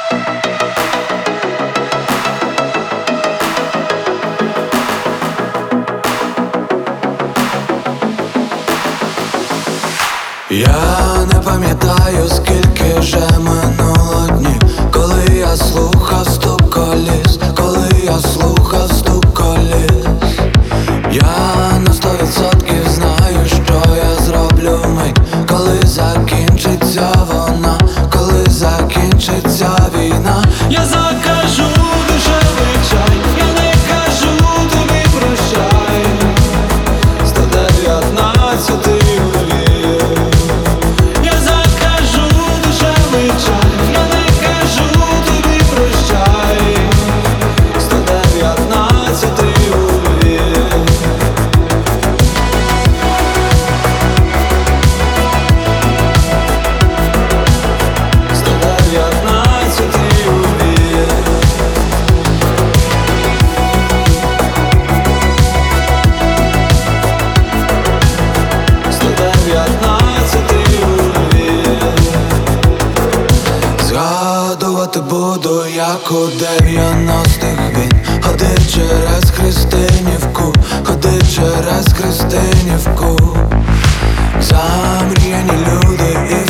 Я не пам'ятаю, скільки вже минуло днів, коли я слухав стук коліс, коли я слухав стук коліс. Я на 100% знаю, що я зроблю мить, коли закінчиться вона, коли закінчиться війна. Я закажу дешевий чай, я не кажу тобі прощай. 119 Згадувати буду, як у 90-х він ходив через Христинівку, ходив через Христинівку. Замріяні люди і